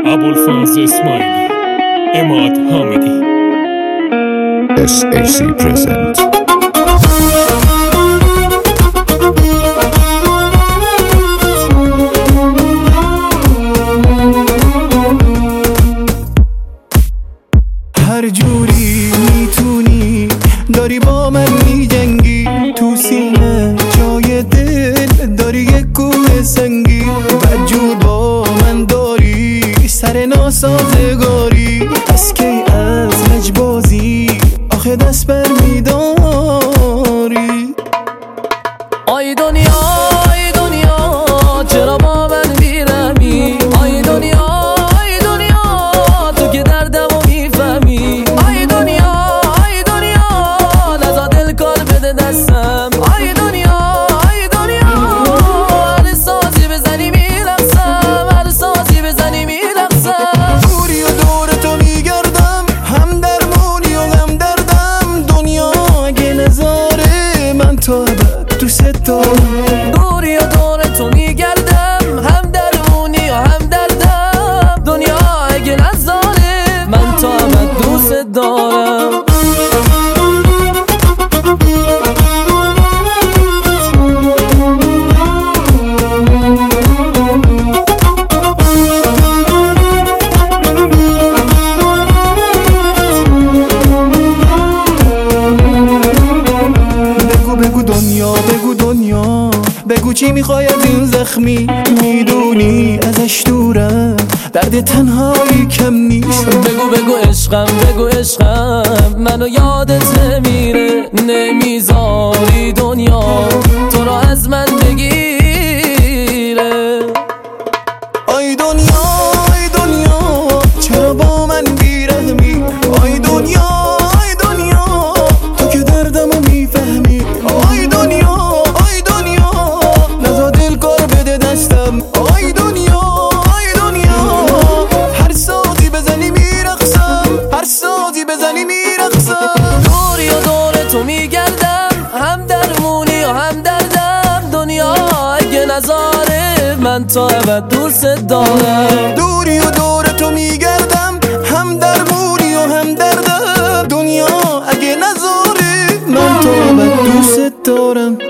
ابوالفضل اسماعیلی، اماد حامدی. SAC present. هر جوری میتونی داری با من میجنگی، تو سینه جای دل داری یک کوه سنگی، بدجور با من داری سر ناسازگاری، از کی از لجبازی آخه دست بر میداری. آی دنیا آی دنیا چرا با من بیرمی، آی دنیا آی دنیا تو که دردمو میفهمی، آی دنیا آی دنیا نزا دل کار بده دستم، آی دنیا آی دنیا هر سازی بزنی میرقصم، هر سازی بزنی میرقصم. دوری و دور تو میگردم، هم درمونی و هم دردم، دنیا اگه نذاره من تو ابد دوست دارم. دوری و دور تو میگردم، هم درمونی و هم دردم، دنیا اگه نذاره من تو ابد دوست دارم. بگو دنیا، بگو دنیا، بگو چی میخوای از این زخمی، میدونی ازش دورم درد تنهایی کم نیست. بگو عشقم، بگو عشقم منو یادت نمیره، نمیذاری دنیا تو رو از من بگیره. آی دنیا آی دنیا چرا با من بیرحمی، آی دنیا آی دنیا تو که دردمو میفهمی، آی دنیا آی دنیا نزا دل کار بده دستم، آی دنیا آی دنیا هر سازی بزنی میرقصم، هر سازی بزنی میرقصم. دوری و دور تو میگردم، هم درمونی و هم دردم، دنیا اگه نذاره من تا ابد دوست دارم. دوری و دور تو میگردم، هم درمونی و هم دردم، دنیا اگه نذاره من تا ابد دوست دارم.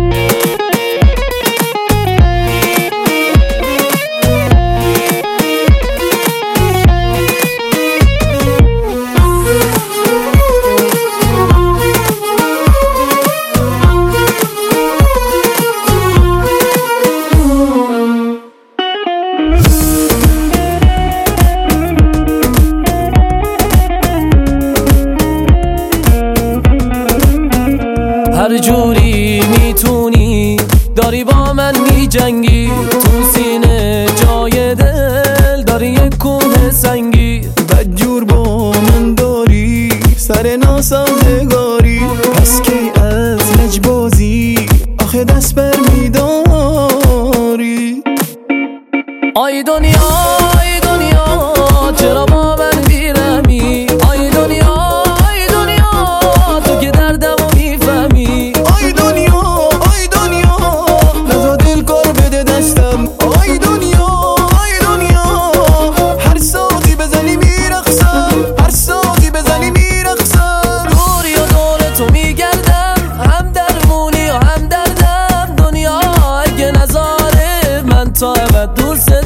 هر جوری میتونی داری با من میجنگی، تو سینه جای دل داری یک کوه سنگی، بدجور با من داری سر ناسازگاری، پس کی از لجبازی آخه دست بر میداری. آی دنیا آی دنیا چرا با من بیرمی، آی دنیا آی دنیا تو که دردمو میفهمی، آی دنیا آی دنیا نزا دل کار بده دستم، آی دنیا آی دنیا هر سازی بزنی میرقصم، هر سازی بزنی میرقصم. دوری و دور تو میگردم، هم درمونی و هم دردم، دنیا اگه نذاره من تا ابد دوست